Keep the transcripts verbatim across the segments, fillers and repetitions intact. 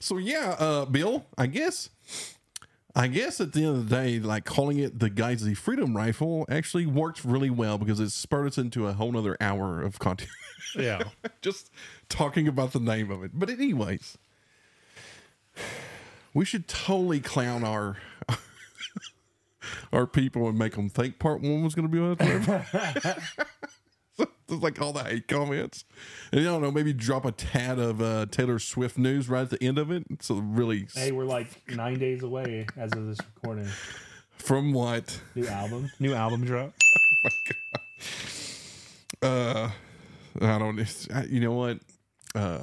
So yeah, uh, Bill, I guess, I guess at the end of the day, like calling it the Geissele Freedom Rifle actually worked really well because it spurred us into a whole nother hour of content. Yeah. Just talking about the name of it. But anyways, we should totally clown our our people and make them think part one was going to be on it. It's like all the hate comments. And I don't know, maybe drop a tad of uh, Taylor Swift news right at the end of it. So really. Hey, we're like nine days away as of this recording. From what? New album. New album drop. Oh my God. Uh, I don't, you know what? Uh,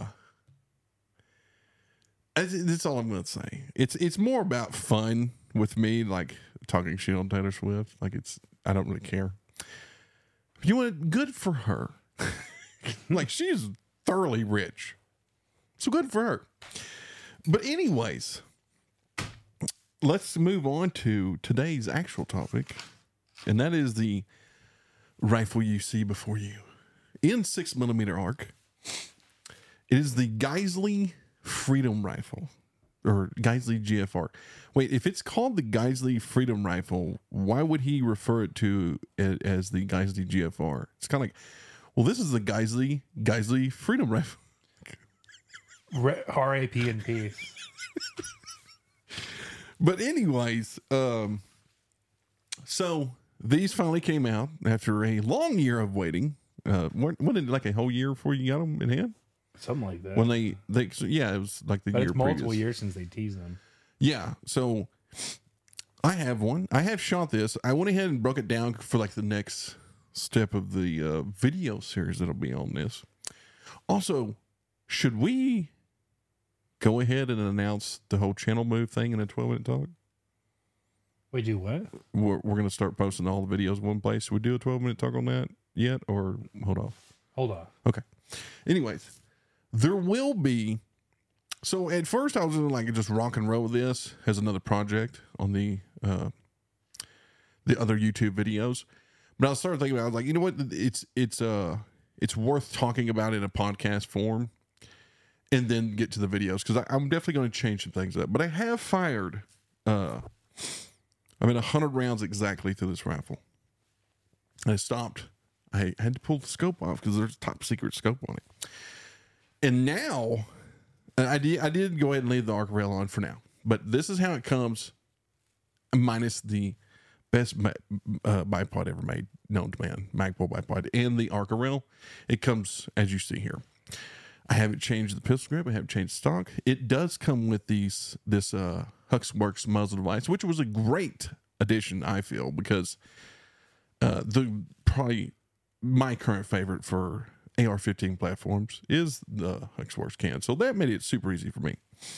that's all I'm going to say. It's, it's more about fun with me, like talking shit on Taylor Swift. Like it's, I don't really care. You want good for her. Like she's thoroughly rich. So good for her. But anyways, let's move on to today's actual topic. And that is the rifle you see before you in six millimeter arc. It is the Geissele Freedom Rifle or Geissele G F R. Wait, if it's called the Geissele Freedom Rifle, why would he refer it to it as the Geissele G F R? It's kind of like, well, this is the Geissele Geissele Freedom Rifle. R A P in peace. But anyways, um, so these finally came out after a long year of waiting. Uh, wasn't it like a whole year before you got them in hand? Something like that. When they, they yeah, it was like the but year it's multiple previous. years since they teased them. Yeah, so I have one. I have shot this. I went ahead and broke it down for like the next step of the uh, video series that'll be on this. Also, should we go ahead and announce the whole channel move thing in a twelve minute talk? We do what? We're, we're going to start posting all the videos in one place. Should we do a twelve minute talk on that yet, or hold off? Hold on. Okay. Anyways, there will be. So at first I was gonna like just rock and roll with this as another project on the uh, the other YouTube videos, but I started thinking about it, I was like, you know what, it's it's uh it's worth talking about in a podcast form, and then get to the videos because I'm definitely going to change some things up. But I have fired, uh, I mean, a hundred rounds exactly through this rifle. I stopped. I had to pull the scope off because there's a top secret scope on it, and now. I did, I did go ahead and leave the arc rail on for now, but this is how it comes, minus the best uh, bipod ever made, known to man, Magpul bipod, and the arc rail. It comes as you see here. I haven't changed the pistol grip. I haven't changed stock. It does come with these this uh, Huxworks muzzle device, which was a great addition, I feel, because uh, the probably my current favorite for A R fifteen platforms is the Huxworks can. So that made it super easy for me.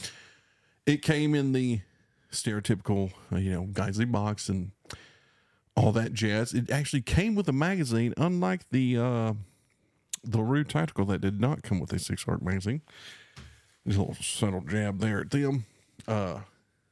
It came in the stereotypical, uh, you know, Geissele box and all that jazz. It actually came with a magazine, unlike the uh, the LaRue Tactical that did not come with a six arc magazine. There's a little subtle jab there at them. Uh,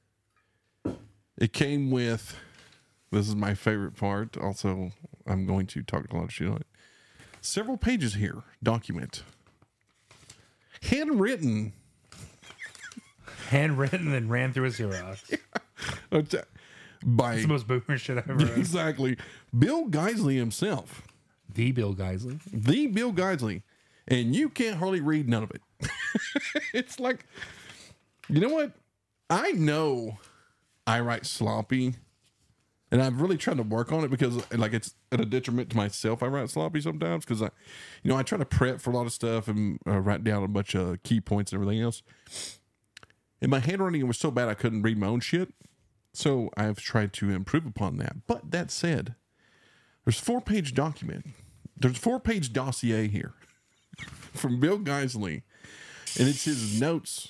it came with, this is my favorite part. Also, I'm going to talk a lot of shit on it. Several pages here, document. Handwritten. Handwritten and ran through a Xerox. By, That's the most boomer shit I've ever heard. Exactly. Bill Geissele himself. The Bill Geissele. The Bill Geissele. And you can't hardly read none of it. It's like, you know what? I know I write sloppy. And I've really tried to work on it because, like, it's at a detriment to myself. I write sloppy sometimes because, I, you know, I try to prep for a lot of stuff and uh, write down a bunch of key points and everything else. And my handwriting was so bad I couldn't read my own shit. So I've tried to improve upon that. But that said, there's a four-page document. There's a four-page dossier here from Bill Geissele. And it's his notes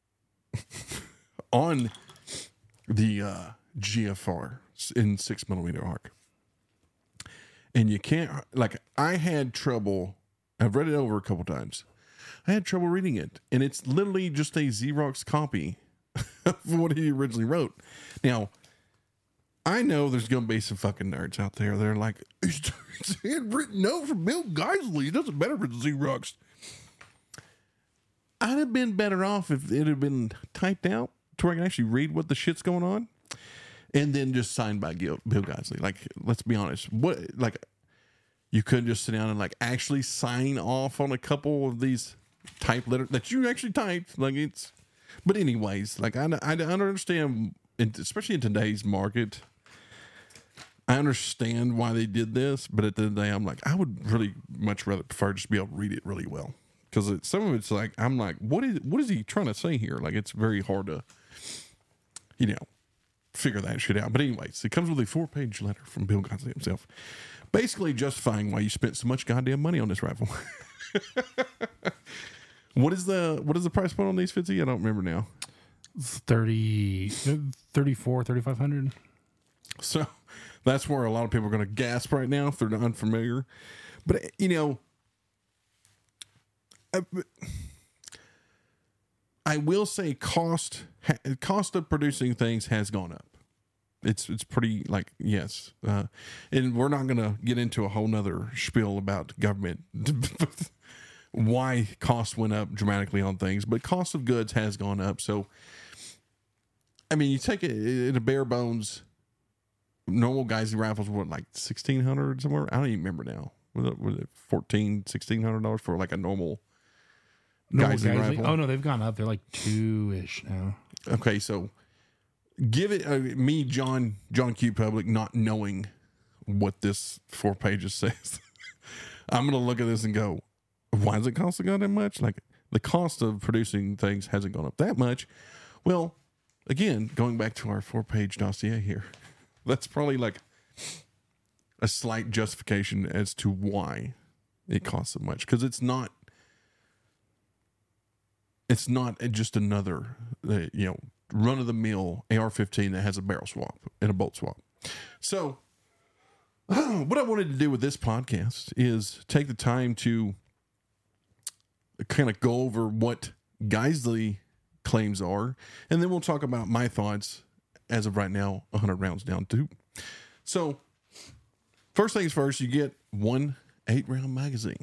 on the uh, G F R in six millimeter arc. And you can't, like, I had trouble. I've read it over a couple times. I had trouble reading it. And it's literally just a Xerox copy of what he originally wrote. Now, I know there's going to be some fucking nerds out there. They're like, it's a handwritten note from Bill Geissele. It doesn't matter if it's Xerox. I'd have been better off if it had been typed out to where I can actually read what the shit's going on, and then just signed by Gil, Bill Geisley. Like, let's be honest, what like you couldn't just sit down and like actually sign off on a couple of these type letters that you actually typed. Like it's, but anyways, like I I, I understand, especially in today's market. I understand why they did this, but at the end of the day, I'm like, I would really much rather prefer just be able to read it really well. Because some of it's like, I'm like, what is what is he trying to say here? Like, it's very hard to, you know, figure that shit out. But anyways, it comes with a four-page letter from Bill Geisley himself, basically justifying why you spent so much goddamn money on this rifle. What is the what is the price point on these, Fitzy? I don't remember now. It's thirty, thirty-four, thirty-five hundred. So that's where a lot of people are going to gasp right now if they're unfamiliar. But, you know, I, I will say cost cost of producing things has gone up. It's it's pretty like, yes. Uh, and we're not going to get into a whole nother spiel about government, why cost went up dramatically on things. But cost of goods has gone up. So, I mean, you take it in a bare bones, normal Geisley rifles were like sixteen hundred somewhere. I don't even remember now. Was it, was it fourteen, sixteen hundred dollars for like a normal Normal Geisley Geisley? rifle? Oh no, they've gone up. They're like two ish now. Okay, so give it uh, me, John, John Q. Public, not knowing what this four pages says. I'm gonna look at this and go, why does it cost so goddamn much? Like the cost of producing things hasn't gone up that much. Well, again, going back to our four page dossier here, that's probably like a slight justification as to why it costs so much. Because it's not, it's not just another, uh, you know, run of the mill A R fifteen that has a barrel swap and a bolt swap. So, what I wanted to do with this podcast is take the time to kind of go over what Geisley claims are, and then we'll talk about my thoughts as of right now, one hundred rounds down too. So, first things first, you get one eight round magazine.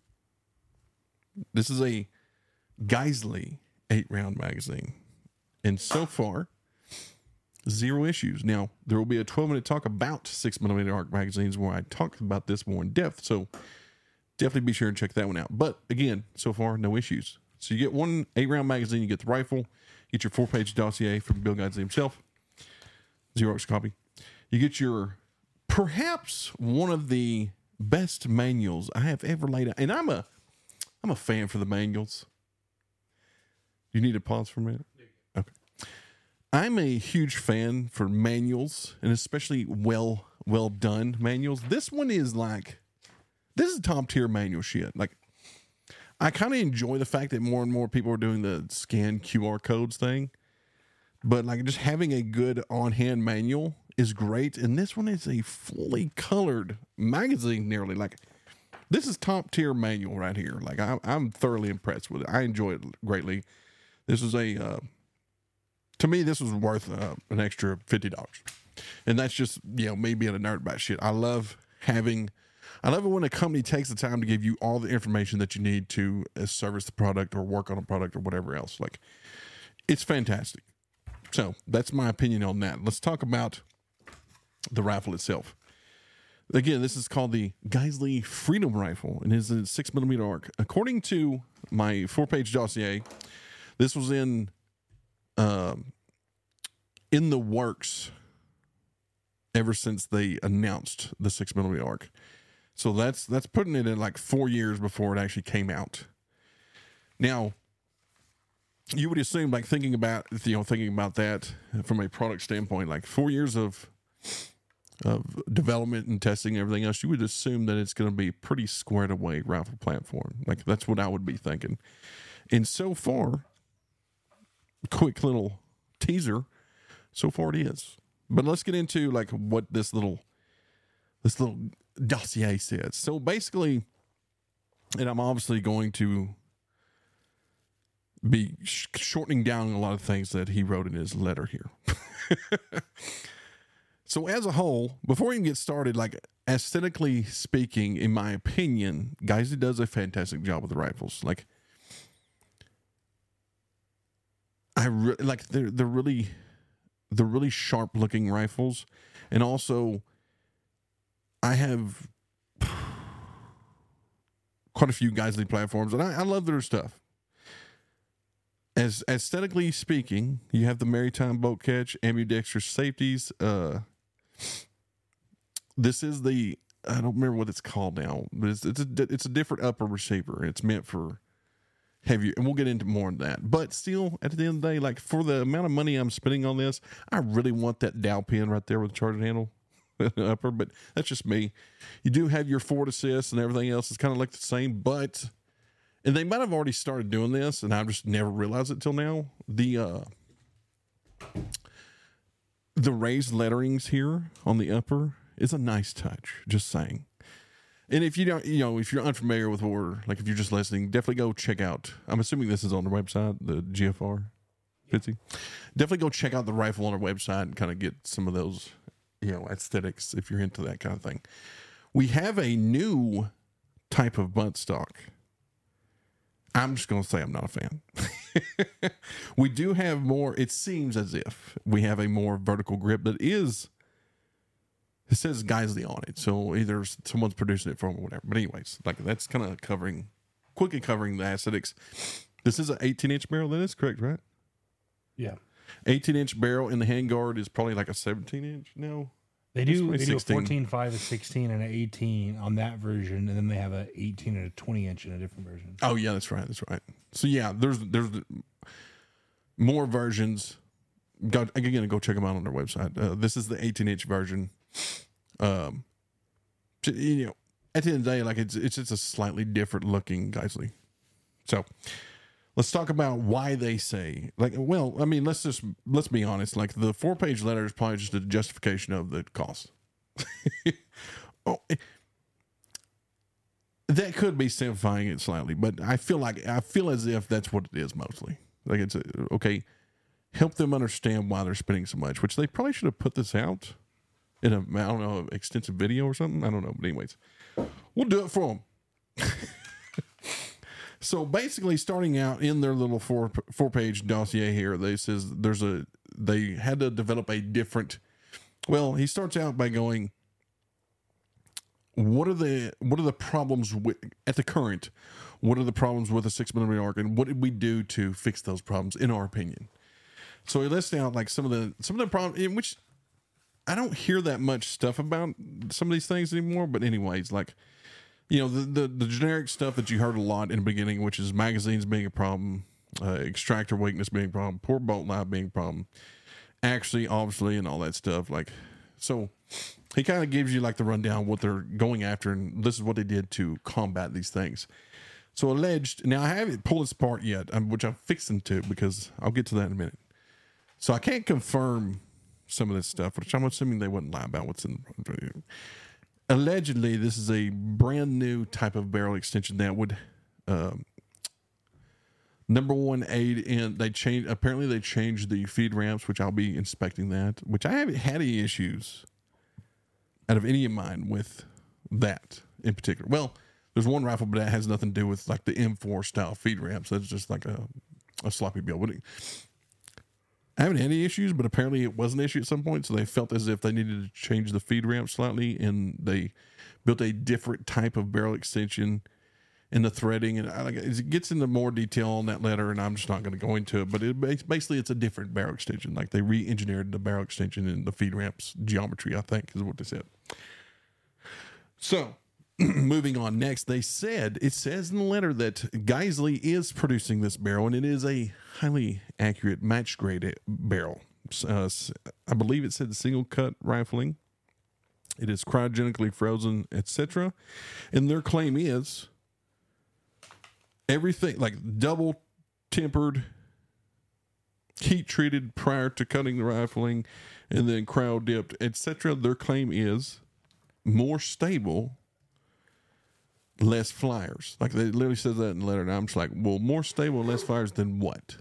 This is a Geisley eight round magazine. And so far, zero issues. Now, there will be a twelve minute talk about six millimeter arc magazines where I talk about this more in depth. So, definitely be sure and check that one out. But again, so far, no issues. So, you get one eight round magazine, you get the rifle, you get your four page dossier from Bill Geisley himself, Xerox copy. You get your perhaps one of the best manuals I have ever laid out. And I'm a I'm a fan for the manuals. You need to pause for a minute? Okay. I'm a huge fan for manuals, and especially well well done manuals. This one is like, this is top tier manual shit. Like, I kind of enjoy the fact that more and more people are doing the scan Q R codes thing. But like just having a good on-hand manual is great. And this one is a fully colored magazine nearly. Like, this is top tier manual right here. Like, I, I'm thoroughly impressed with it. I enjoy it greatly. This is a, uh, to me, this was worth uh, an extra fifty dollars. And that's just, you know, me being a nerd about shit. I love having, I love it when a company takes the time to give you all the information that you need to uh, service the product or work on a product or whatever else. Like, it's fantastic. So that's my opinion on that. Let's talk about the rifle itself. Again, this is called the Geisley Freedom Rifle and is a six millimeter arc. According to my four page dossier, this was in, um, in the works ever since they announced the six millimeter arc. So that's, that's putting it in like four years before it actually came out. Now, you would assume, like thinking about, you know, thinking about that from a product standpoint, like four years of, of development and testing and everything else, you would assume that it's going to be a pretty squared away rifle platform. Like, that's what I would be thinking. And so far, quick little teaser, so far it is. But let's get into like what this little, this little dossier says. So basically, and I'm obviously going to be sh- shortening down a lot of things that he wrote in his letter here. So as a whole, before we even get started, like aesthetically speaking, in my opinion, Geisley does a fantastic job with the rifles. Like, I re- like they're they're really they're really sharp looking rifles, and also I have quite a few Geissele platforms, and I, I love their stuff. As aesthetically speaking, you have the Maritime Bolt Catch, ambidextrous safeties. Uh, this is the I don't remember what it's called now, but it's it's a, it's a different upper receiver. It's meant for heavier, and we'll get into more of that. But still, at the end of the day, like for the amount of money I'm spending on this, I really want that dowel pin right there with the charging handle upper. But that's just me. You do have your forward assist and everything else is kind of like the same, but and they might have already started doing this, and I just never realized it till now. The uh, the raised letterings here on the upper is a nice touch. Just saying. And if you don't, you know, if you're unfamiliar with what we're, like if you're just listening, definitely go check out, I'm assuming this is on the website, the G F R fifty. Definitely go check out the rifle on our website and kind of get some of those, you know, aesthetics if you're into that kind of thing. We have a new type of butt stock. I'm just going to say I'm not a fan. We do have more, it seems as if we have a more vertical grip that is, it says Geissele on it, so either someone's producing it for them or whatever. But anyways, like that's kind of covering, quickly covering the aesthetics. This is an eighteen inch barrel. That is correct, right? Yeah. eighteen inch barrel, and the handguard is probably like a seventeen inch. No, They do, they do a sixteen. fourteen, five, a sixteen, and an eighteen on that version, and then they have a eighteen and a twenty inch in a different version. Oh yeah, that's right, that's right. So yeah, there's there's more versions. Go again, go check them out on their website. Uh, this is the eighteen inch version. Um, you know, at the end of the day, like it's it's just a slightly different looking Geissele. So let's talk about why they say, like, well, I mean, let's just let's be honest. Like the four page letter is probably just a justification of the cost. Oh, that could be simplifying it slightly, but I feel like I feel as if that's what it is mostly. Like it's a, okay, help them understand why they're spending so much, which they probably should have put this out in a, I don't know, extensive video or something. I don't know. But anyways, we'll do it for them. So basically starting out in their little four, four page dossier here, they says there's a, they had to develop a different, well, he starts out by going, what are the, what are the problems with, at the current, what are the problems with a six millimeter arc, and what did we do to fix those problems in our opinion? So he lists out like some of the, some of the problems in which, I don't hear that much stuff about some of these things anymore, but anyways, like, you know, the, the, the generic stuff that you heard a lot in the beginning, which is magazines being a problem, uh, extractor weakness being a problem, poor bolt life being a problem, actually, obviously, and all that stuff. Like, so he kind of gives you like the rundown of what they're going after, and this is what they did to combat these things. So alleged, now I haven't pulled this apart yet, um, which I'm fixing to because I'll get to that in a minute. So I can't confirm some of this stuff, which I'm assuming they wouldn't lie about what's in. Allegedly, this is a brand new type of barrel extension that would, um, number one, aid in. They changed. Apparently, they changed the feed ramps, which I'll be inspecting that. Which I haven't had any issues out of any of mine with that in particular. Well, there's one rifle, but that has nothing to do with like the M four style feed ramps. That's just like a a sloppy build. But I haven't had any issues, but apparently it was an issue at some point, so they felt as if they needed to change the feed ramp slightly, and they built a different type of barrel extension in the threading. And I, like, it gets into more detail on that letter, and I'm just not going to go into it, but it, basically it's a different barrel extension. Like they re-engineered the barrel extension and the feed ramps geometry, I think, is what they said. So moving on next, they said, it says in the letter that Geissele is producing this barrel, and it is a highly accurate match grade barrel. Uh, I believe it said single cut rifling. It is cryogenically frozen, et cetera. And their claim is everything like double tempered, heat treated prior to cutting the rifling, and then cryo dipped, et cetera. Their claim is more stable, less flyers. Like they literally says that in the letter, and I'm just like, well, more stable, less flyers than what?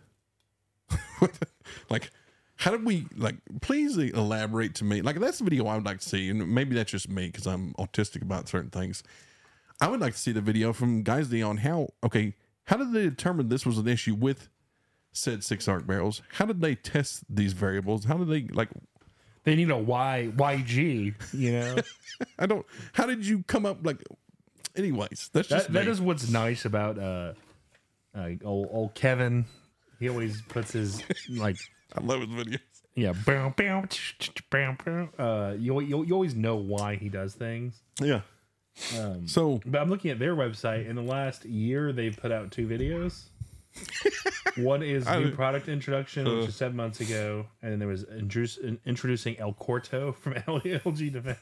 Like, how did we, like, please elaborate to me. Like, that's the video I would like to see, and maybe that's just me because I'm autistic about certain things. I would like to see the video from Geissele on how, okay, how did they determine this was an issue with said six arc barrels. How did they test these variables? How did they like? They need a Y YG, you know. I don't. How did you come up like? Anyways, that's just That, that me. is what's nice about uh, uh, old old Kevin. He always puts his like I love his videos. yeah, bow, bow, bow, bow. Uh, you, you you always know why he does things. Yeah. Um, So But I'm looking at their website. In the last year, they've put out two videos. One is I- new product introduction, which Uh. was seven months ago, and then there was introduce, introducing El Corto from L G Defense.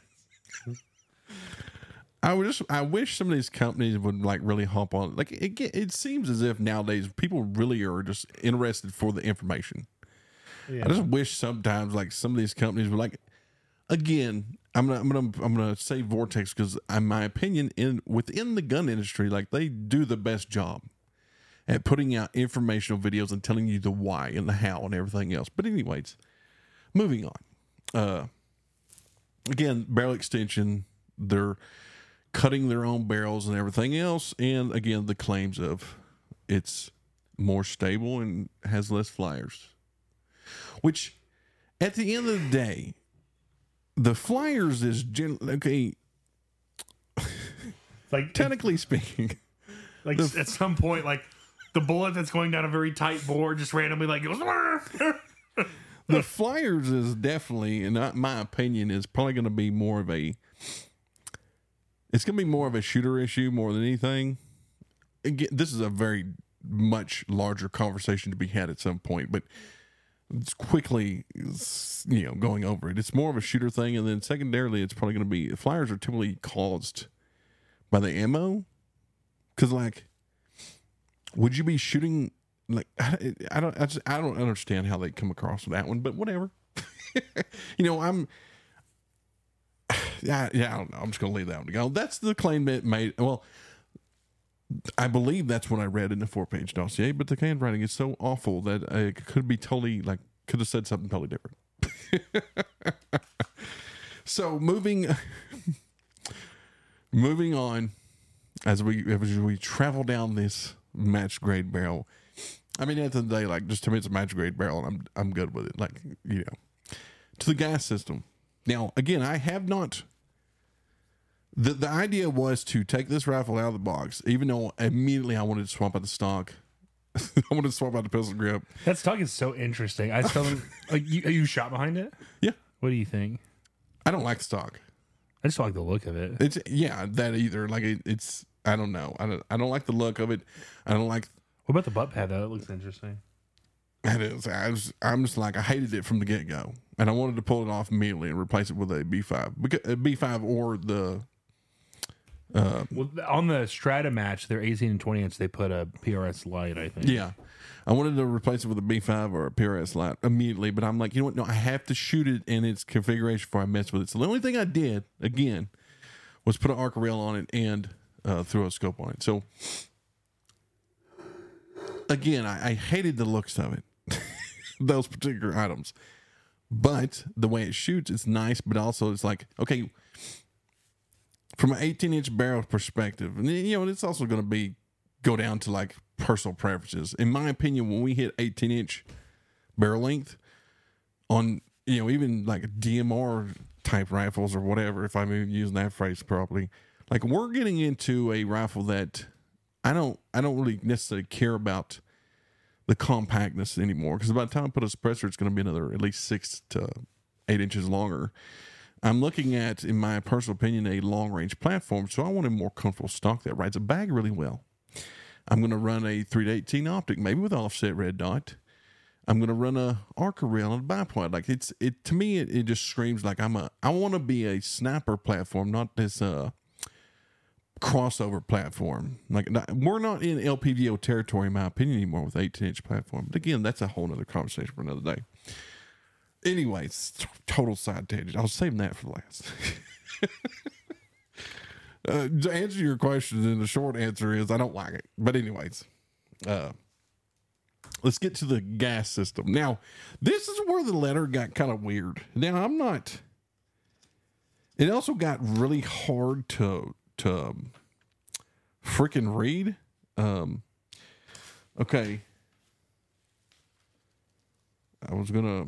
I would just. I wish some of these companies would like really hop on. Like it. get- It seems as if nowadays people really are just interested for the information. Yeah. I just wish sometimes like some of these companies would like. Again, I'm gonna I'm gonna I'm gonna say Vortex because in my opinion, in within the gun industry, like they do the best job at putting out informational videos and telling you the why and the how and everything else. But anyways, moving on. Uh, again, barrel extension. They're cutting their own barrels and everything else, and again, the claims of it's more stable and has less flyers. Which, at the end of the day, the flyers is gen- okay. like Technically speaking, like at some point, like the bullet that's going down a very tight bore just randomly like goes. the flyers is definitely, in my opinion, is probably going to be more of a. It's going to be more of a shooter issue more than anything. Again, this is a very much larger conversation to be had at some point, but it's quickly, you know, going over it. It's more of a shooter thing, and then secondarily, it's probably going to be flyers are typically caused by the ammo. Because, like, would you be shooting like I, I don't I, just, I don't understand how they come across with that one, but whatever. you know, I'm. Yeah, yeah, I don't know. I'm just going to leave that one to go. That's the claim that made. Well, I believe that's what I read in the four-page dossier, but the handwriting is so awful that uh, it could be totally like could have said something totally different. So moving, moving on, as we as we travel down this match grade barrel. I mean, at the end of the day, like just to me, it's a match grade barrel, and I'm I'm good with it. Like you know, to the gas system. Now, again, I have not. The the idea was to take this rifle out of the box, even though immediately I wanted to swap out the stock. I wanted to swap out the pistol grip. That stock is so interesting. I still like you. Are you shot behind it? Yeah, What do you think? I don't like the stock. I just like the look of it. It's yeah, that either. Like it, it's I don't know. I don't I don't like the look of it. I don't like. What about the butt pad though? It looks interesting. It is. I was. I'm just like I hated it from the get go, and I wanted to pull it off immediately and replace it with a B five, a B five or the. Uh, Well, on the Strata match, their eighteen and twenty inch, they put a P R S light. I think. Yeah. I wanted to replace it with a B five or a P R S light immediately, but I'm like, you know what? No, I have to shoot it in its configuration before I mess with it. So the only thing I did, again, was put an arc rail on it and uh, throw a scope on it. So, again, I, I hated the looks of it, those particular items. But the way it shoots, it's nice, but also it's like, okay, from an eighteen inch barrel perspective, and you know, it's also going to be go down to like personal preferences. In my opinion, when we hit eighteen inch barrel length on, you know, even like D M R type rifles or whatever, if I'm even using that phrase properly, like we're getting into a rifle that I don't, I don't really necessarily care about the compactness anymore. Because by the time I put a suppressor, it's going to be another at least six to eight inches longer. I'm looking at, in my personal opinion, a long-range platform, so I want a more comfortable stock that rides a bag really well. I'm going to run a three to eighteen optic, maybe with offset red dot. I'm going to run a Arca rail and a bipod. Like it's it to me, it, it just screams like I'm a. I want to be a sniper platform, not this uh, crossover platform. Like not, we're not in L P V O territory, in my opinion, anymore with eighteen inch platform. But again, that's a whole other conversation for another day. Anyways, t- total side tangent. I was saving that for last. uh, to answer your question, and the short answer is I don't like it. But anyways, uh, let's get to the gas system. Now, this is where the letter got kind of weird. Now, I'm not. It also got really hard to to um, freaking read. Um, okay. I was gonna.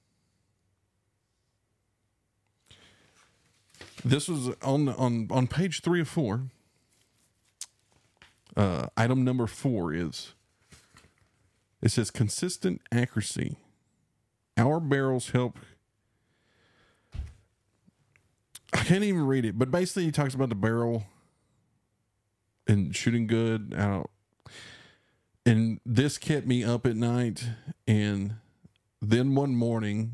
This was on on on page three of four. Uh, item number four is. It says consistent accuracy. Our barrels help. I can't even read it, but basically he talks about the barrel and shooting good out. And this kept me up at night. And then one morning,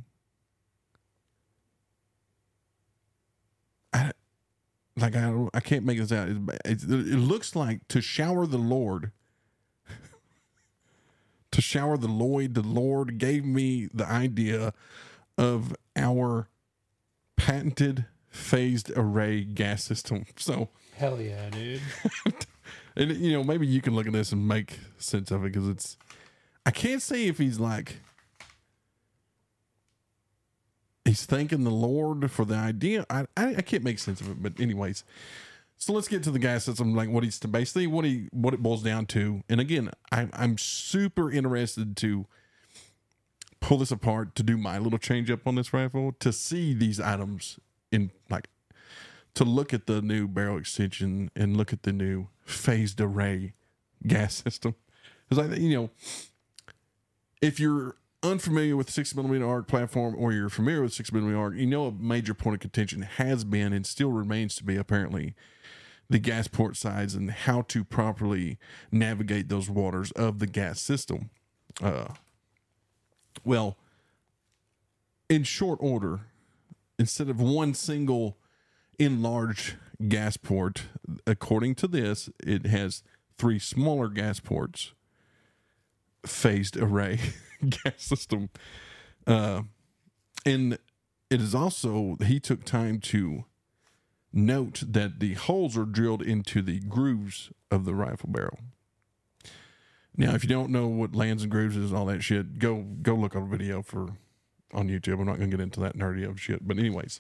I like I don't, I can't make this out. It, it, it looks like to shower the Lord. To shower the Lloyd, the Lord gave me the idea of our patented phased array gas system. So hell yeah, dude. And you know, maybe you can look at this and make sense of it, because it's, I can't say if he's like, he's thanking the Lord for the idea. I, I I can't make sense of it, but anyways. So let's get to the gas system, like what he's basically what he what it boils down to. And again, I'm I'm super interested to pull this apart, to do my little change up on this rifle, to see these items in, like, to look at the new barrel extension and look at the new phased array gas system. Because I, you know, if you're unfamiliar with the six millimeter arc platform, or you're familiar with six millimeter arc, you know a major point of contention has been and still remains to be apparently the gas port sides and how to properly navigate those waters of the gas system. Uh, well, in short order, instead of one single enlarged gas port, according to this, it has three smaller gas ports, phased array gas system. Uh, and it is also, he took time to note that the holes are drilled into the grooves of the rifle barrel. Now, if you don't know what lands and grooves is, all that shit, go go look up a video for on YouTube. I'm not going to get into that nerdy of shit, but anyways.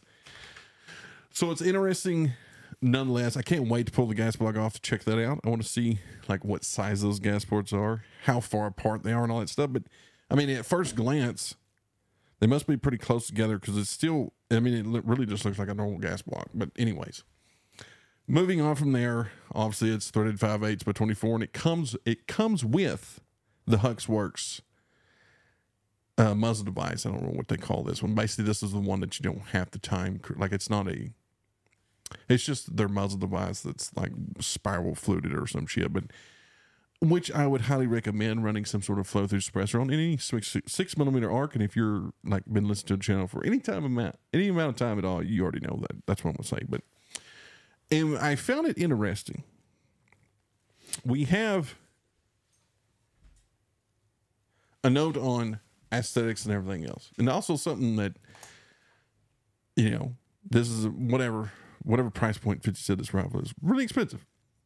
So it's interesting nonetheless. I can't wait to pull the gas plug off to check that out. I want to see like what size those gas ports are, how far apart they are, and all that stuff. But I mean, at first glance, they must be pretty close together, because it's still, I mean, it really just looks like a normal gas block. But anyways, moving on from there, obviously it's threaded five eighths by twenty-four, and it comes it comes with the Hux Works uh, muzzle device. I don't know what they call this one. Basically, this is the one that you don't have to time. Like, it's not a, it's just their muzzle device that's like spiral fluted or some shit. But which I would highly recommend running some sort of flow through suppressor on any six, six millimeter arc. And if you're like been listening to the channel for any time amount, any amount of time at all, you already know that. That's what I'm gonna say. But and I found it interesting. We have a note on aesthetics and everything else, and also something that, you know, this is whatever whatever price point fifty said this rifle is really expensive.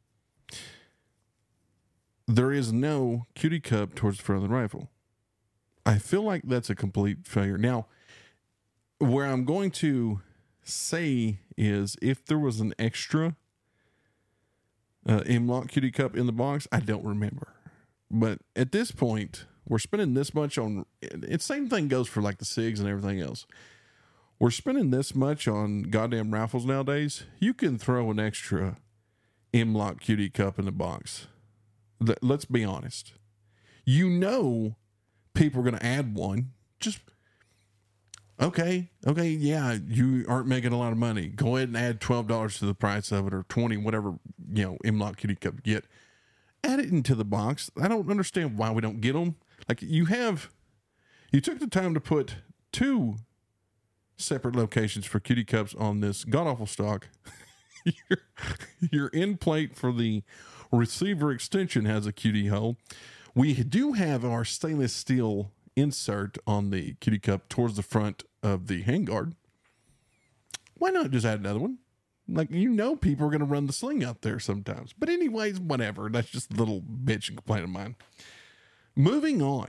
There is no Q T cup towards the front of the rifle. I feel like that's a complete failure. Now, where I'm going to say is, if there was an extra uh, M-LOK Q T cup in the box, I don't remember. But at this point, we're spending this much on, it's same thing goes for like the SIGs and everything else. We're spending this much on goddamn rifles nowadays. You can throw an extra M-LOK Q T cup in the box. Let's be honest. You know people are going to add one. Just, okay, okay, yeah, you aren't making a lot of money. Go ahead and add twelve dollars to the price of it, or twenty dollars, whatever, you know, M-LOK Q T cup you get. Add it into the box. I don't understand why we don't get them. Like, you have, you took the time to put two separate locations for Q T cups on this god-awful stock. your, your end plate for the receiver extension has a Q T hole. We do have our stainless steel insert on the Q T cup towards the front of the handguard. Why not just add another one? Like, you know, people are going to run the sling out there sometimes. But anyways, whatever. That's just a little bitch and complaint of mine. Moving on.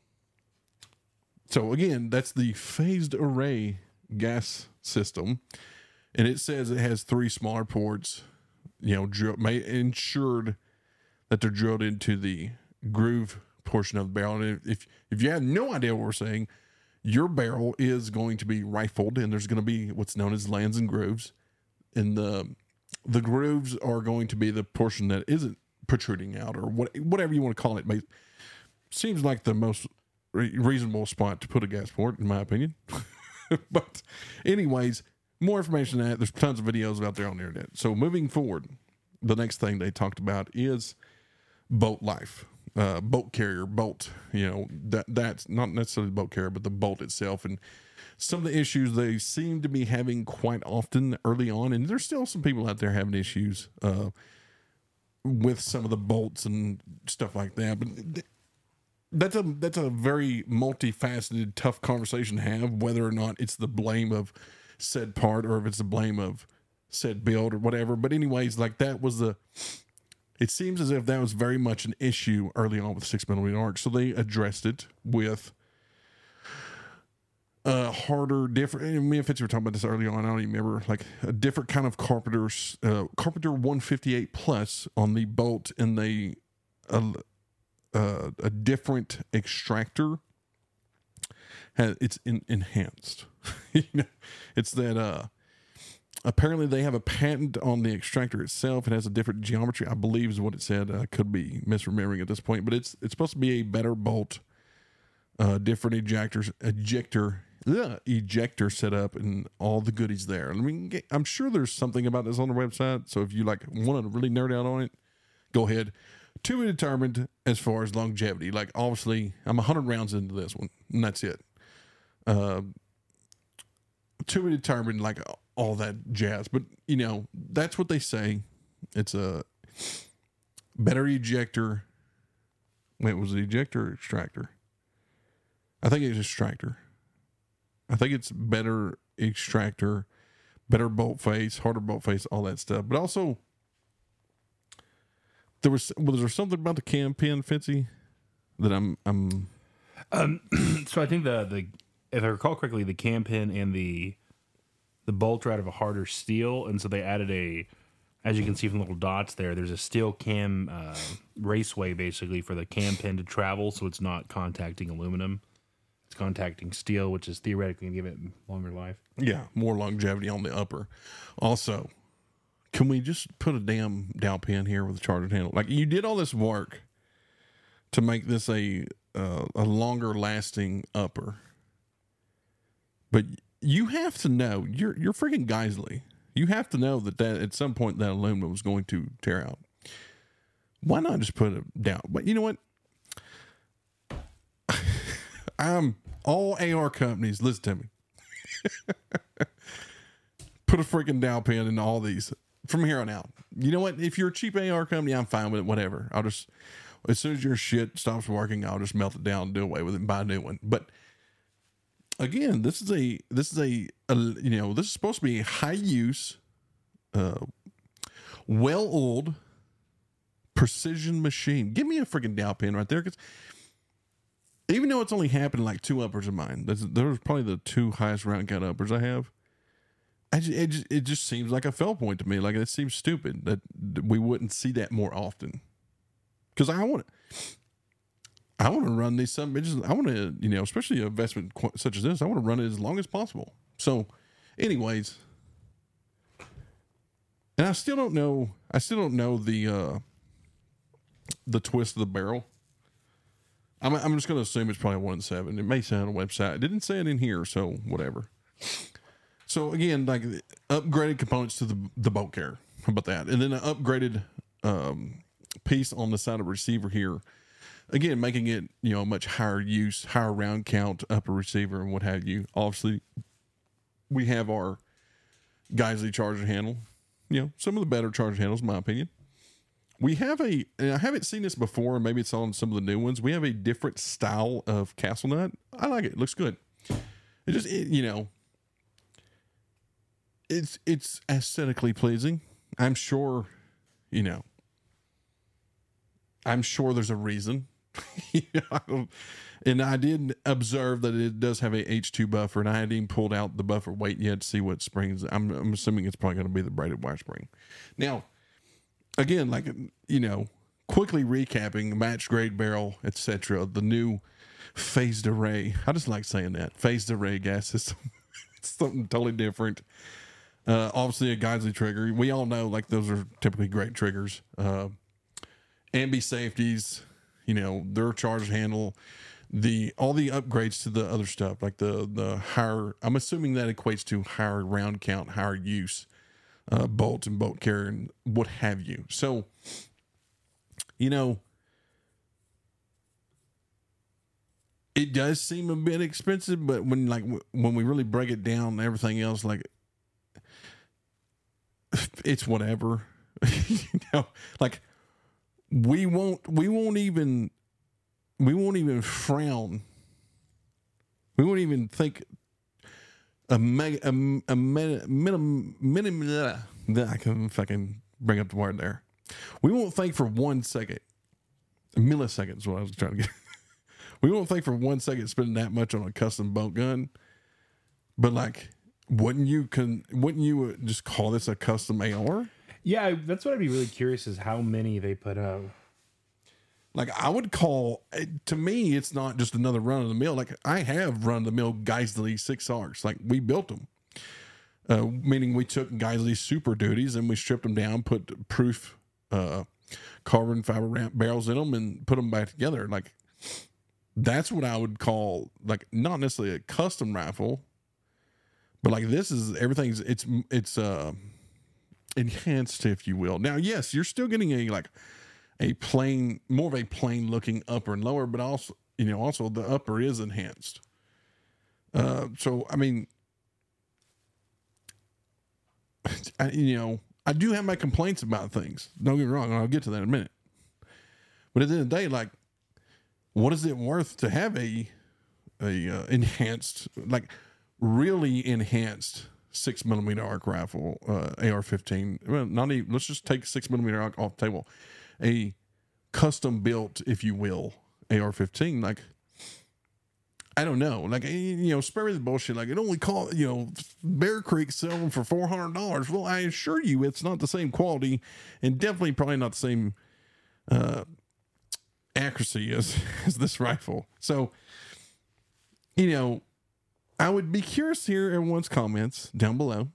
So again, that's the phased array gas system. And it says it has three smaller ports, you know, drill, may, ensured that they're drilled into the groove portion of the barrel. And if if you have no idea what we're saying, your barrel is going to be rifled, and there's going to be what's known as lands and grooves. And the the grooves are going to be the portion that isn't protruding out, or what, whatever you want to call it. But seems like the most re- reasonable spot to put a gas port, in my opinion. But anyways, more information on that. There's tons of videos out there on the internet. So moving forward, the next thing they talked about is boat life, uh, boat carrier, bolt. You know, that that's not necessarily the boat carrier, but the bolt itself, and some of the issues they seem to be having quite often early on. And there's still some people out there having issues uh, with some of the bolts and stuff like that. But th- that's a that's a very multifaceted, tough conversation to have, whether or not it's the blame of said part or if it's the blame of said build or whatever. But anyways, like that was the, it seems as if that was very much an issue early on with six millimeter arc. So they addressed it with a harder, different, and me and Fitzy were talking about this early on. I don't even remember, like a different kind of Carpenter's, uh, Carpenter one fifty-eight plus on the bolt, and they, uh, uh, a different extractor. Has, it's in, enhanced. You know, it's that uh, apparently they have a patent on the extractor itself. It has a different geometry, I believe, is what it said. I could be misremembering at this point, but it's it's supposed to be a better bolt, uh, different ejectors, ejector, ugh, ejector setup, and all the goodies there. I mean, I'm sure there's something about this on the website. So if you like want to really nerd out on it, go ahead. To be determined as far as longevity. Like obviously, I'm one hundred rounds into this one, and that's it. Uh, to be determined, like all that jazz, but you know that's what they say. It's a better ejector. Wait, was it ejector or extractor? I think it's extractor. I think it's better extractor, better bolt face, harder bolt face, all that stuff. But also, there was was there something about the cam pin, Fitzy, that I'm I'm. Um, so I think the the if I recall correctly, the cam pin and the the bolt are out of a harder steel, and so they added a, as you can see from the little dots there, there's a steel cam uh, raceway basically for the cam pin to travel, so it's not contacting aluminum. It's contacting steel, which is theoretically going to give it longer life. Yeah, more longevity on the upper. Also, can we just put a damn dowel pin here with a charging handle? Like, you did all this work to make this a uh, a longer lasting upper, but you have to know you're you're freaking Geisley. You have to know that, that at some point that aluminum was going to tear out. Why not just put it down? But you know what? I'm all A R companies. Listen to me. Put a freaking dowel pin in all these from here on out. You know what? If you're a cheap A R company, I'm fine with it. Whatever. I'll just, as soon as your shit stops working, I'll just melt it down and do away with it and buy a new one. But again, this is a this is a, a you know this is supposed to be a high use, uh, well oiled, precision machine. Give me a freaking dowel pin right there, because even though it's only happened like two uppers of mine, that's, those are probably the two highest round count uppers I have. I just, it, just, it just seems like a fell point to me. Like, it seems stupid that we wouldn't see that more often. Because I want to, I want to run these some bitches. I want to, you know, especially an investment such as this, I want to run it as long as possible. So, anyways, and I still don't know. I still don't know the uh, the twist of the barrel. I'm, I'm just going to assume it's probably one and seven. It may say on the website. It didn't say it in here, so whatever. So again, like upgraded components to the the bolt carrier. How about that? And then an upgraded um, piece on the side of the receiver here. Again, making it, you know, much higher use, higher round count, upper receiver, and what have you. Obviously, we have our Geisley charger handle. You know, some of the better charger handles, in my opinion. We have a, and I haven't seen this before, and maybe it's on some of the new ones. We have a different style of castle nut. I like it. It looks good. It just, it, you know, it's it's aesthetically pleasing. I'm sure, you know, I'm sure there's a reason. You know, and I did observe that it does have a H two buffer, and I hadn't even pulled out the buffer weight yet to see what springs. I'm, I'm assuming it's probably going to be the braided wire spring. Now, again, like, you know, quickly recapping match grade barrel, et cetera. The new phased array. I just like saying that phased array gas system. It's something totally different. Uh, obviously a Geisley trigger. We all know like those are typically great triggers. Uh, ambi safeties, you know, their charge handle, the all the upgrades to the other stuff, like the the higher. I'm assuming that equates to higher round count, higher use, uh, bolt and bolt carrier, and what have you. So, you know, it does seem a bit expensive, but when like w- when we really break it down, and everything else, like it's whatever. You know, like we won't we won't even. We won't even frown. We won't even think a mega, a, a minimum, minimum, I can fucking bring up the word there. We won't think for one second, milliseconds is what I was trying to get. We won't think for one second spending that much on a custom bolt gun. But like, wouldn't you can, wouldn't you just call this a custom A R? Yeah, that's what I'd be really curious is how many they put out. Like I would call, to me, it's not just another run of the mill. Like I have run of the mill Geisley six R's. Like we built them, uh, meaning we took Geisley Super Duties and we stripped them down, put proof uh, carbon fiber ramp barrels in them, and put them back together. Like that's what I would call like not necessarily a custom rifle, but like this is everything's it's it's uh, enhanced, if you will. Now, yes, you're still getting a like. a plain, more of a plain looking upper and lower, but also, you know, also the upper is enhanced. Uh, so, I mean, I, you know, I do have my complaints about things. Don't get me wrong. I'll get to that in a minute. But at the end of the day, like, what is it worth to have a, a uh, enhanced, like really enhanced six millimeter arc rifle, uh, A R fifteen? Well, not even, let's just take six millimeter arc off the table. A custom built, if you will, A R fifteen. Like, I don't know. Like, you know, spare me the bullshit. Like, it only cost, you know, Bear Creek sell them for four hundred dollars. Well, I assure you it's not the same quality and definitely probably not the same uh, accuracy as, as this rifle. So, you know, I would be curious to hear everyone's comments down below.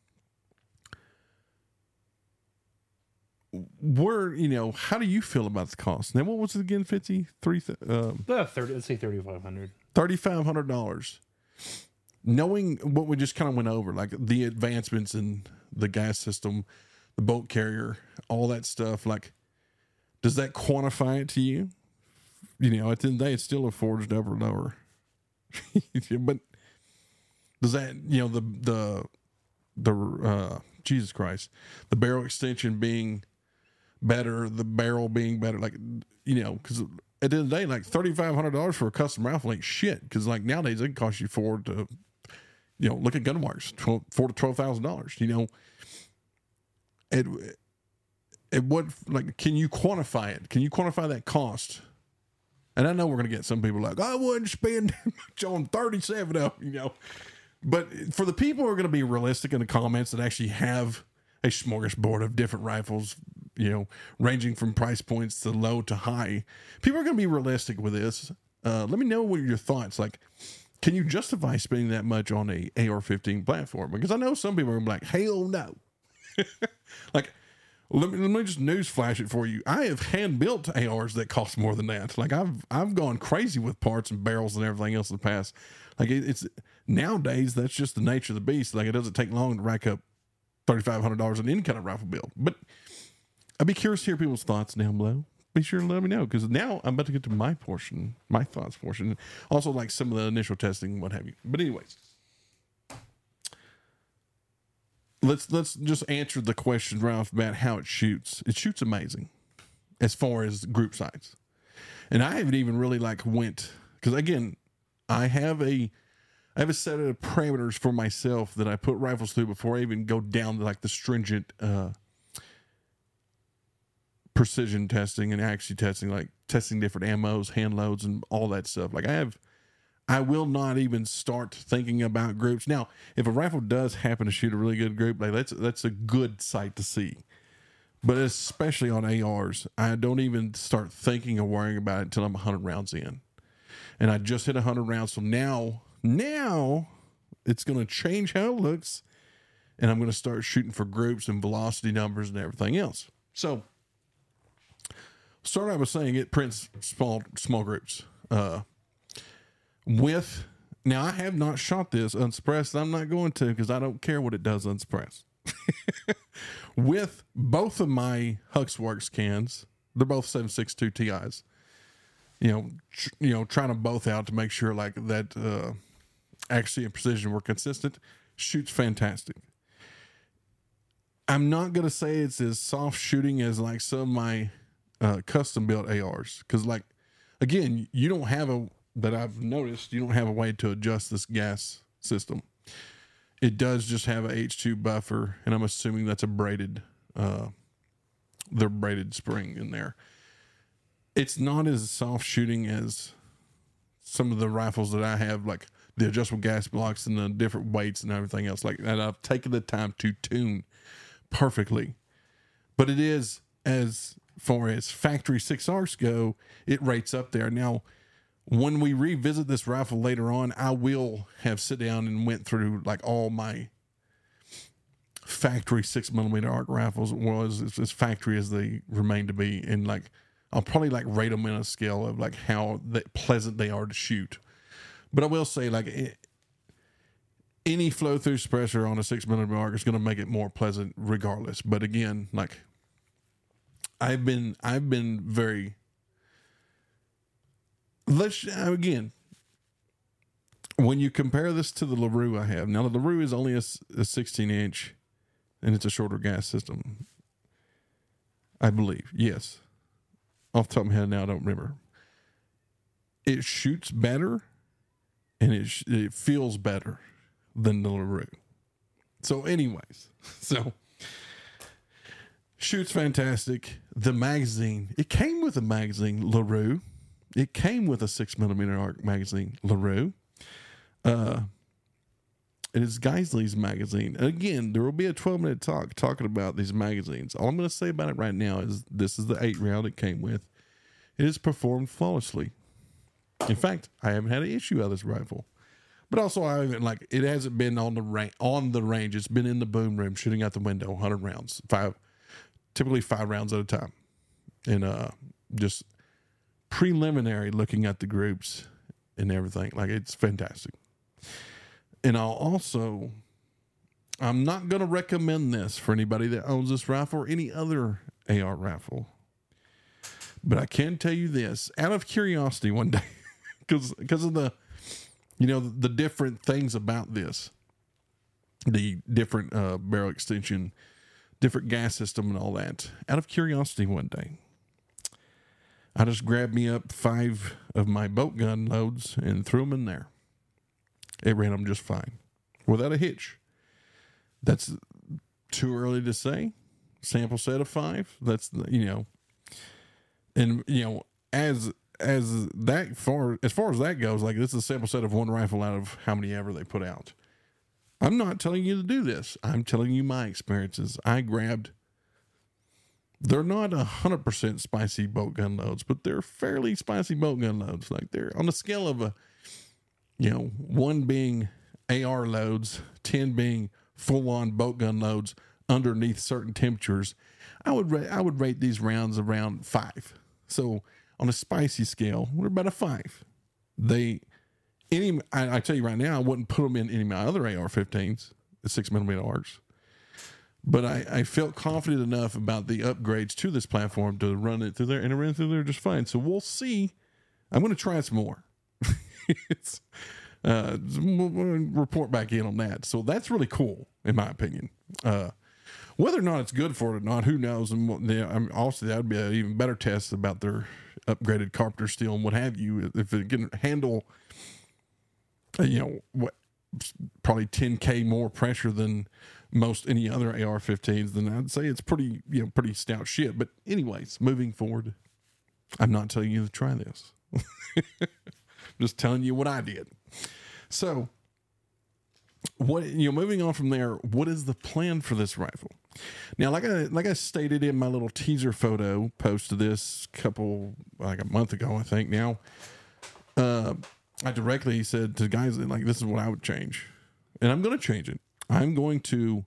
Where, you know, how do you feel about the cost? Now, what was it again? fifty-three, um, Uh, thirty, let's say thirty-five hundred. thirty-five hundred dollars. Knowing what we just kind of went over, like the advancements in the gas system, the bolt carrier, all that stuff, like, does that quantify it to you? You know, at the end of the day, it's still a forged upper lower. But does that, you know, the, the, the, uh, Jesus Christ, the barrel extension being better, the barrel being better, like, you know, because at the end of the day, like thirty-five hundred dollars for a custom rifle ain't shit. Because like nowadays, it can cost you four to, you know, look at Gunwires, twelve, four to twelve thousand dollars. You know, it, it what like can you quantify it? Can you quantify that cost? And I know we're gonna get some people like, I wouldn't spend much on thirty-seven of them, you know. But for the people who are going to be realistic in the comments that actually have a smorgasbord of different rifles, you know, ranging from price points to low to high, people are going to be realistic with this. Uh, let me know what your thoughts. Like, can you justify spending that much on a A R fifteen platform? Because I know some people are going to be like, hell no. Like, let me, let me just news flash it for you. I have hand built A Rs that cost more than that. Like I've, I've gone crazy with parts and barrels and everything else in the past. Like it, it's nowadays, that's just the nature of the beast. Like it doesn't take long to rack up thirty-five hundred dollars on any kind of rifle build. But I'd be curious to hear people's thoughts down below. Be sure to let me know, because now I'm about to get to my portion, my thoughts portion. Also like some of the initial testing and what have you. But anyways, let's let's just answer the question right off the bat, how it shoots. It shoots amazing as far as group sights. And I haven't even really like went, because again, I have a I have a set of parameters for myself that I put rifles through before I even go down to like the stringent uh, precision testing and accuracy testing, like testing different ammos, hand loads, and all that stuff. Like I have, I will not even start thinking about groups. Now, if a rifle does happen to shoot a really good group, like that's that's a good sight to see. But especially on A Rs, I don't even start thinking or worrying about it until I'm one hundred rounds in. and I just hit one hundred rounds. So now, now it's going to change how it looks, and I'm going to start shooting for groups and velocity numbers and everything else. So, start out by saying it prints small small groups. Uh, with now, I have not shot this unsuppressed. I'm not going to because I don't care what it does unsuppressed. With both of my Huxworks cans, they're both seven sixty-two T Is. You know, tr- you know, trying them both out to make sure like that uh, accuracy and precision were consistent. Shoots fantastic. I'm not gonna say it's as soft shooting as like some of my uh, custom built A Rs, because like again, you don't have a that I've noticed you don't have a way to adjust this gas system. It does just have a H two buffer, and I'm assuming that's a braided, uh, the braided spring in there. It's not as soft shooting as some of the rifles that I have, like the adjustable gas blocks and the different weights and everything else like that. I've taken the time to tune perfectly, but it is, as far as factory six R's go, it rates up there. Now, when we revisit this rifle later on, I will have sit down and went through like all my factory six millimeter arc rifles. Was as, as factory as they remain to be, and like I'll probably like rate them in a scale of like how they, pleasant they are to shoot. But I will say, like it, any flow through suppressor on a six millimeter arc is going to make it more pleasant regardless. But again, like I've been, I've been very. Let's again. When you compare this to the LaRue I have now, the LaRue is only a, a sixteen inch, and it's a shorter gas system. I believe, yes. Off the top of my head now, I don't remember. It shoots better, and it sh- it feels better than the LaRue. So, anyways, so shoots fantastic. The magazine, it came with a magazine LaRue. It came with a six millimeter arc magazine LaRue. Uh, it is Geisley's magazine. Again, there will be a twelve minute talk talking about these magazines. All I'm going to say about it right now is this is the eight round it came with. It has performed flawlessly. In fact, I haven't had an issue out of this rifle. But also, I haven't like it hasn't been on the range. On the range, it's been in the boom room, shooting out the window, one hundred rounds, five, typically five rounds at a time, and uh, just preliminary looking at the groups and everything. Like it's fantastic. And I'll also, I'm not going to recommend this for anybody that owns this rifle or any other A R rifle. But I can tell you this, out of curiosity one day, because because of the, you know, the, the different things about this, the different uh, barrel extension, different gas system and all that. Out of curiosity one day, I just grabbed me up five of my bolt gun loads and threw them in there. It ran them just fine without a hitch. That's too early to say. Sample set of five. That's, you know, and you know, as as that far as far as that goes, like this is a sample set of one rifle out of how many ever they put out. I'm not telling you to do this. I'm telling you my experiences. I grabbed. They're not a hundred percent spicy bolt gun loads, but they're fairly spicy bolt gun loads. Like they're on the scale of a, you know, one being A R loads, ten being full on bolt gun loads underneath certain temperatures. I would ra- I would rate these rounds around five. So on a spicy scale, we're about a five. They any I, I tell you right now, I wouldn't put them in any of my other A R fifteens, the six millimeter arcs. But I, I felt confident enough about the upgrades to this platform to run it through there, and it ran through there just fine. So we'll see. I'm going to try some more. it's, uh, we'll, we'll report back in on that. So that's really cool, in my opinion. Uh, whether or not it's good for it or not, who knows? And what, you know, I mean, also that would be an even better test about their upgraded carpenter steel and what have you. If it can handle, uh, you know, what probably ten K more pressure than most any other A R fifteens, then I'd say it's pretty, you know, pretty stout shit. But anyways, moving forward, I'm not telling you to try this. Just telling you what I did. So what, you know, moving on from there, what is the plan for this rifle? Now, like I, like I stated in my little teaser photo post to this couple, like a month ago, I think now, uh, I directly said to guys like, this is what I would change, and I'm going to change it. I'm going to.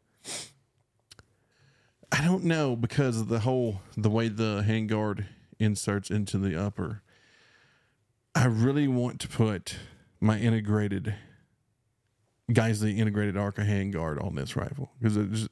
I don't know, because of the whole the way the handguard inserts into the upper. I really want to put my integrated guys the integrated Arca handguard on this rifle, because it just,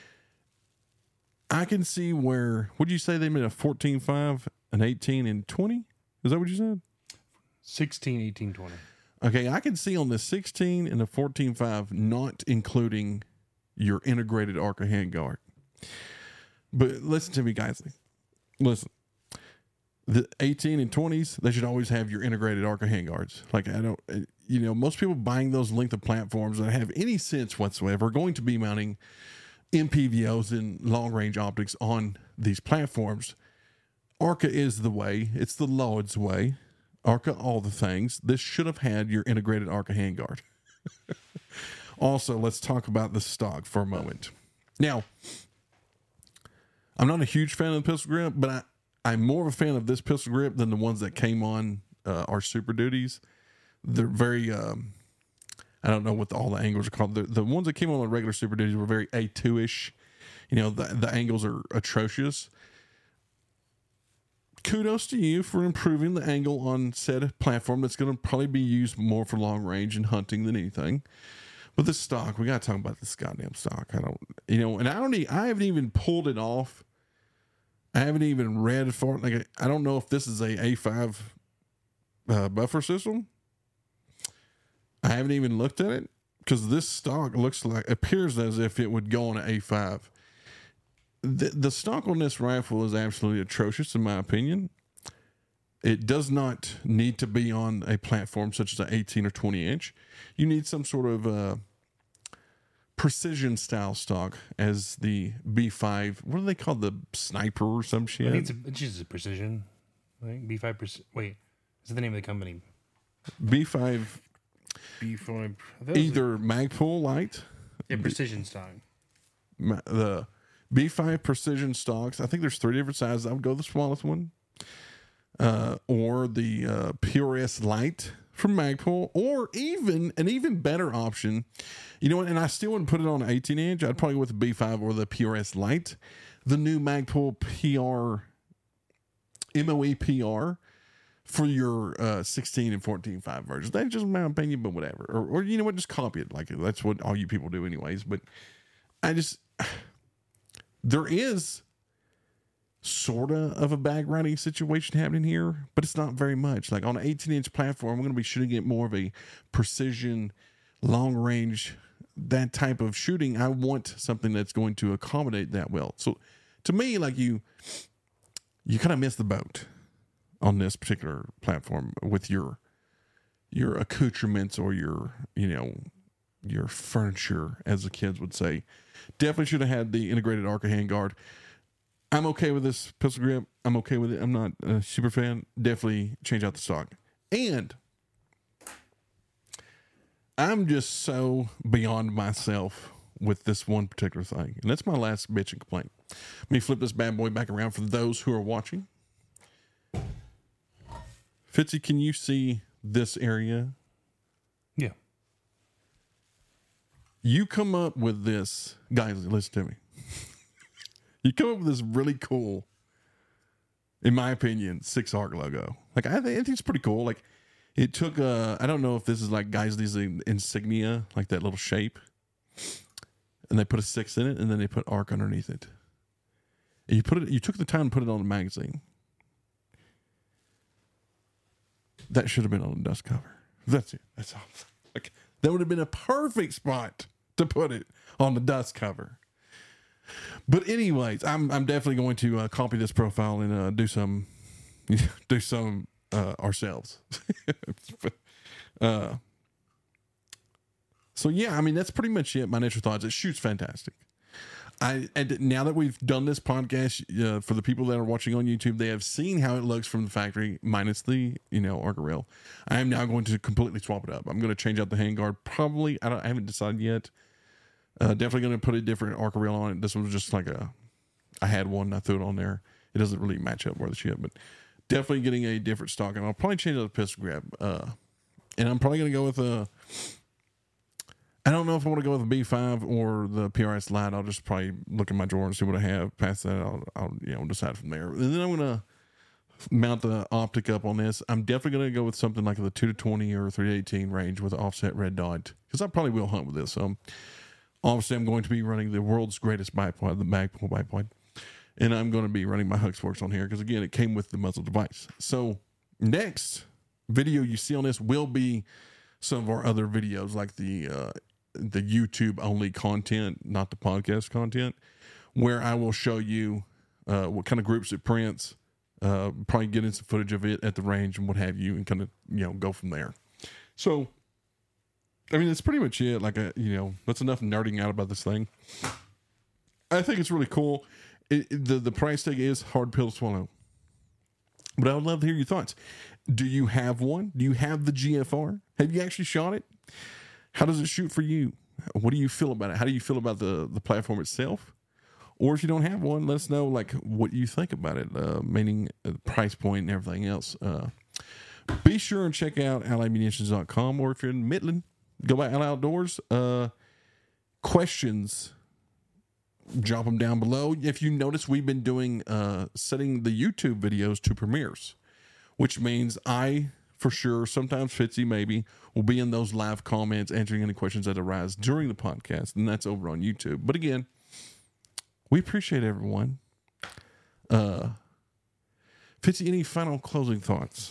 I can see where. Would you say they made a fourteen five, an eighteen, and twenty? Is that what you said? sixteen, eighteen, twenty. Okay, I can see on the sixteen and the fourteen five not including your integrated Arca handguard. But listen to me, guys. Listen. The eighteen and twenties, they should always have your integrated Arca handguards. Like, I don't, you know, most people buying those length of platforms that have any sense whatsoever are going to be mounting M P V Os and long range optics on these platforms. Arca is the way. It's the Lord's way. Arca, all the things. This should have had your integrated Arca handguard. Also, let's talk about the stock for a moment. Now, I'm not a huge fan of the pistol grip, but I, I'm more of a fan of this pistol grip than the ones that came on uh, our Super Duties. They're very, um, I don't know what the, all the angles are called. The, the ones that came on the regular Super Duties were very A two-ish. You know, the, the angles are atrocious. Kudos to you for improving the angle on said platform that's going to probably be used more for long range and hunting than anything. But this stock, we got to talk about this goddamn stock. I don't, you know, and I don't, e- I haven't even pulled it off. I haven't even read for it. Like, I don't know if this is a A five uh, buffer system. I haven't even looked at it, because this stock looks like, appears as if it would go on an A five. The, the stock on this rifle is absolutely atrocious, in my opinion. It does not need to be on a platform such as an eighteen or twenty inch. You need some sort of uh, precision style stock, as the B five. What do they call the sniper or some shit? I think it's, a, it's just a precision. I think B five. Perc- wait, is that the name of the company? B five. B five. Either Magpul Light. Yeah, precision stock. The B five precision stocks. I think there's three different sizes. I would go the smallest one. Uh, or the uh, P R S Lite from Magpul, or even an even better option. You know what? And I still wouldn't put it on an eighteen inch. I'd probably go with the B five or the P R S Lite. The new Magpul P R, M O E P R for your uh, sixteen and fourteen five versions. That's just my opinion, but whatever. Or, or you know what? Just copy it. Like, that's what all you people do anyways. But I just, there is sort of a bag riding situation happening here, but it's not very much. Like, on an eighteen inch platform, I'm going to be shooting at more of a precision, long range, that type of shooting. I want something that's going to accommodate that well. So to me, like, you, you kind of miss the boat on this particular platform with your, your accoutrements or your, you know, your furniture, as the kids would say. Definitely should have had the integrated Arca handguard. I'm okay with this pistol grip. I'm okay with it. I'm not a super fan. Definitely change out the stock. And I'm just so beyond myself with this one particular thing. And that's my last bitch and complaint. Let me flip this bad boy back around for those who are watching. Fitzy, can you see this area? Yeah. You come up with this. Guys, listen to me. You come up with this really cool, in my opinion, six arc logo. Like, I think, I think it's pretty cool. Like, it took uh I don't know if this is like guys these insignia, like that little shape, and they put a six in it, and then they put arc underneath it. And you put it. You took the time to put it on the magazine. That should have been on the dust cover. That's it. That's all. Like, that would have been a perfect spot to put it on the dust cover. But anyways, I'm I'm definitely going to uh, copy this profile and uh, do some do some uh, ourselves. uh, so yeah, I mean, that's pretty much it. My initial thoughts. It shoots fantastic. I and now that we've done this podcast, uh, for the people that are watching on YouTube, they have seen how it looks from the factory minus the you know Arca rail. I am now going to completely swap it up. I'm going to change out the handguard. Probably I don't. I haven't decided yet. Uh, definitely going to put a different Arca rail on it. This was just like a, I had one, I threw it on there. It doesn't really match up worth the shit, but definitely getting a different stock, and I'll probably change out the pistol grab. Uh, and I'm probably going to go with a. I don't know if I want to go with the B five or the P R S Lite. I'll just probably look in my drawer and see what I have. Past that, I'll, I'll you know decide from there. And then I'm going to mount the optic up on this. I'm definitely going to go with something like the two to twenty or three to eighteen range with an offset red dot, because I probably will hunt with this. So obviously, I'm going to be running the world's greatest bipod, the Magpul bipod. And I'm going to be running my Huxworks on here because, again, it came with the muzzle device. So next video you see on this will be some of our other videos, like the uh, the YouTube-only content, not the podcast content, where I will show you uh, what kind of groups it prints, uh, probably get in some footage of it at the range and what have you, and kind of, you know, go from there. So, I mean, that's pretty much it. Like, a, you know, that's enough nerding out about this thing. I think it's really cool. It, it, the, the price tag is hard pill to swallow. But I would love to hear your thoughts. Do you have one? Do you have the G F R? Have you actually shot it? How does it shoot for you? What do you feel about it? How do you feel about the, the platform itself? Or if you don't have one, let us know like what you think about it, uh, meaning the price point and everything else. Uh, be sure and check out ally munitions dot com, or if you're in Midland, go by Ally Outdoors. Uh, questions, drop them down below. If you notice, we've been doing uh, setting the YouTube videos to premieres, which means I, for sure, sometimes Fitzy maybe, will be in those live comments answering any questions that arise during the podcast, and that's over on YouTube. But again, we appreciate everyone. Uh, Fitzy, any final closing thoughts?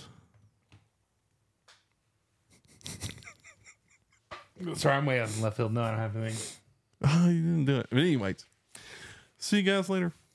Sorry, I'm way out in left field. No, I don't have anything. Oh, you didn't do it. But anyways, see you guys later.